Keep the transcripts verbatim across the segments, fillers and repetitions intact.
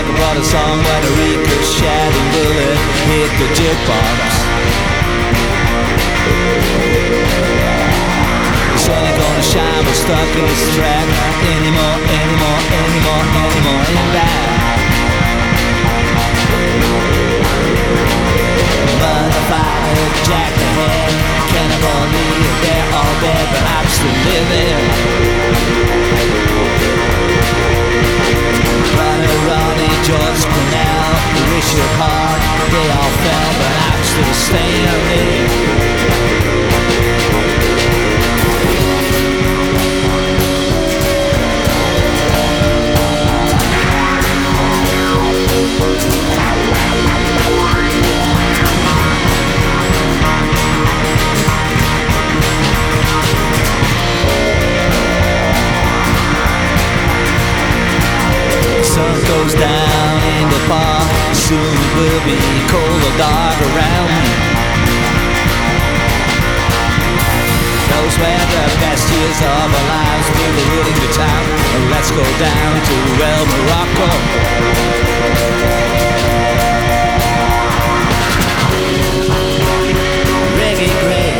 walk about a song when a ricocheting bullet hit the jukebox. The sun ain't gonna shine, we're stuck in this track anymore, anymore, anymore, anymore. Ain't bad. Motherfucker, jack the head, cannibal leave, they're all dead, but I'm still living. Ronnie, Ronnie, George Cornell, Richard Hart, they all fell, but I'm still standing. Sun goes down in the park, soon it will be cold or dark around me. Those were the best years of our lives, we were ruling the town. Let's go down to El Morocco. Reggae gray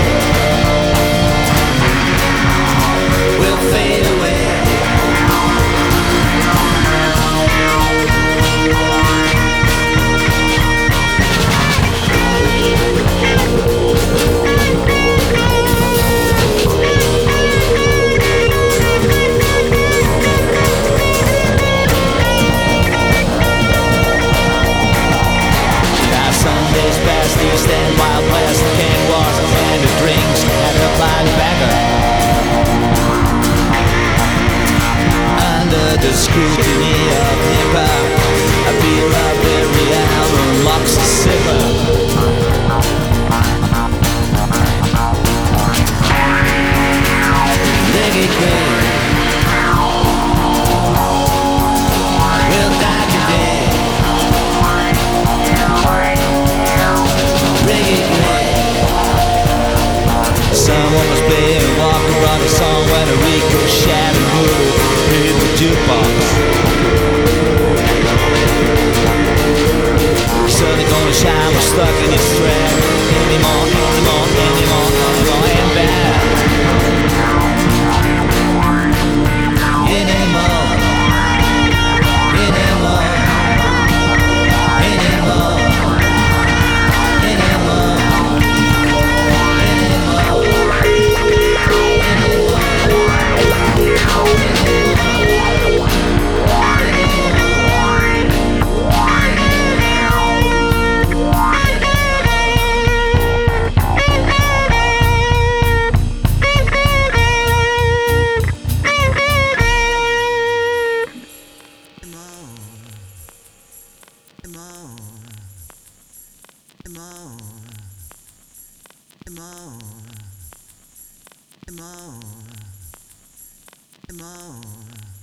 will fade away. Stand wild west, can wars, and the drinks, and the blind beggar. Under the scrutiny of hip-hop, I feel up every album locks a sipper. Leggy grave will die today. Someone was playing Walker on a song when a ricocheting bullet hit the jukebox. Sun ain't gonna shine, we're stuck in this thread anymore, anymore, anymore, anymore, and bad. Anymore, anymore, anymore, anymore. Come on, come on, come on, come on.